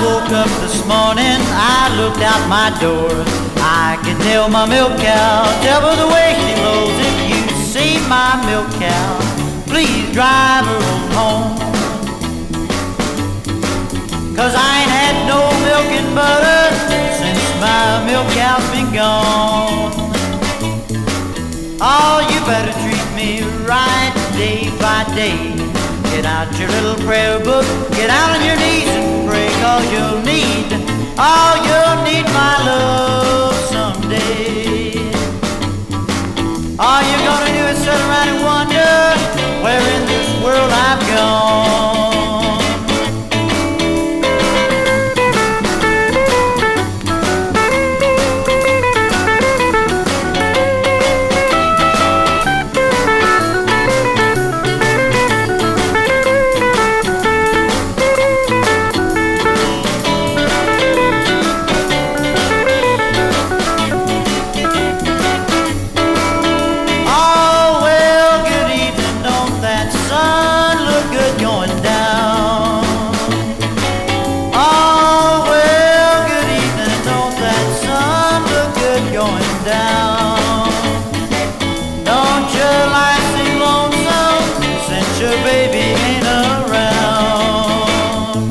woke up this morning, I looked out my door. I can tell my milk cow, tell her the way she blows. If you see my milk cow, please drive her on home. 'Cause I ain't had no milk and butter since my milk cow's been gone. Oh, you better treat me right day by day. Get out your little prayer book, get out on your knees and pray, 'cause you'll need my love someday. All you're gonna do is sit around and wonder where in this world I've gone. Don't you like seem lonesome since your baby ain't around?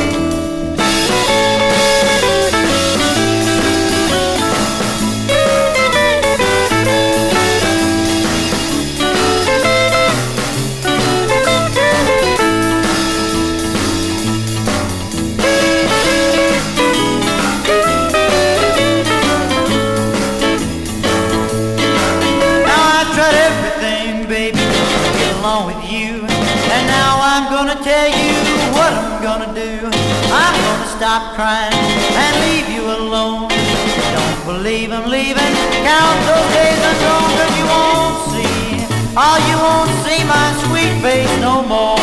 With you, and now I'm gonna tell you what I'm gonna do. I'm gonna stop crying and leave you alone. Don't believe I'm leaving, count those days I'm gone, 'cause you won't see my sweet face no more.